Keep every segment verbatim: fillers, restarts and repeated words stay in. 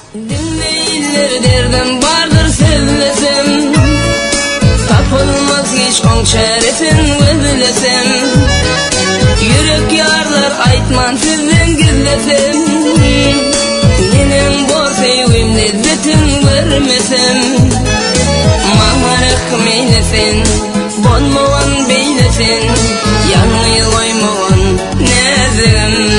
Dinleyler derdim vardır sevlesem, tapılmaz hiç on çaresin özlesem. Yürek yarlar aytman sizden gizlesem, yenem bor sevim lezzetin vermesem. Maharak meylesin, bonmavan beylesin, yanmayı koymavan nezim.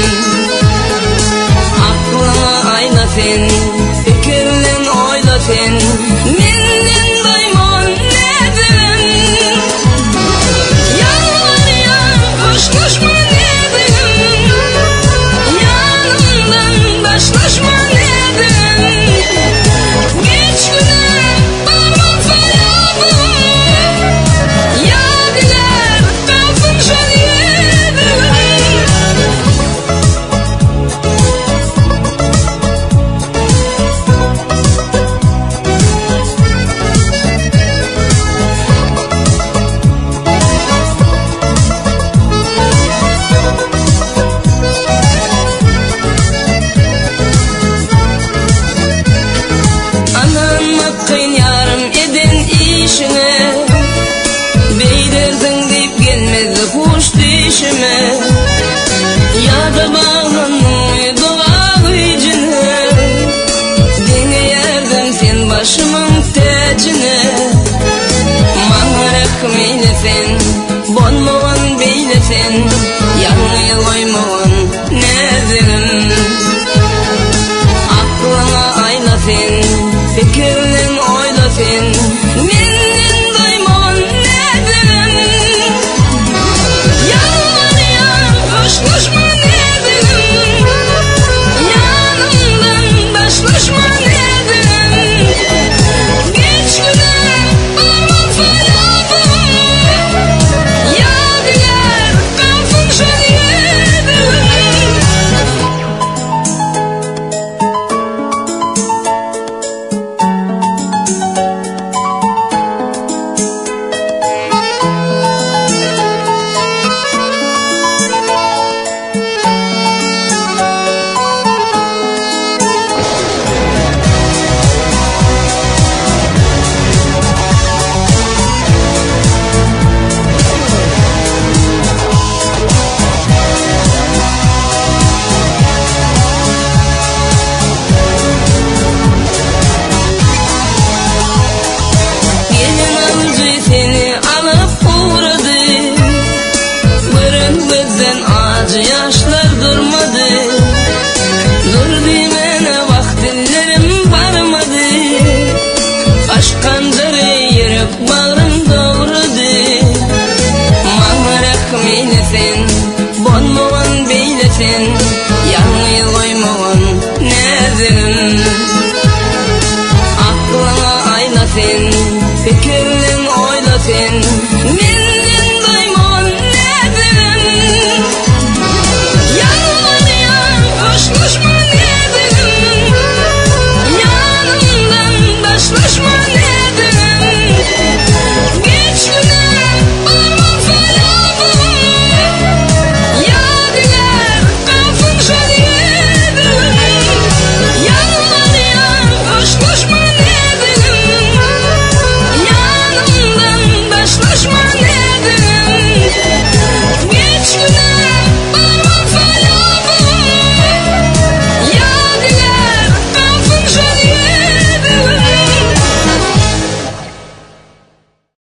Aklına aylasın, fikirlen oylasın, menden doymavan nezim. Yalvar ya, hoşlaşma nezim, yanımdan başlaşma nezim. Geç güne barman sayabım, yadiler kalsın şadiyedim. Ananmakın yarım edin işine, beylerden deyip gelmedi kuş dişime. Ya da bağlanmıyor doğal içine, dine yerden sen başımın tecine. Maharak meylesin, bonmavan beylesin, yanmayı koymavan nezim. Aklına aylasın, fikirlen oylasın, menden doymavan nezim. Yalvar ya, hoşlaşma nezim, yanımdan başlaşma nezim. Geç güne barman sayabım, yadiler kalsın şadiyedim. Gelin avcı seni alıp uğradı, bırın gözden acı yaşlar durmadı. Dur dimene vaktillerim varmadı, aşk kancarı yürüp bağrım doğradı. Maharak meylesin, bonmavan beylesin, yanmayı koymavan nezim.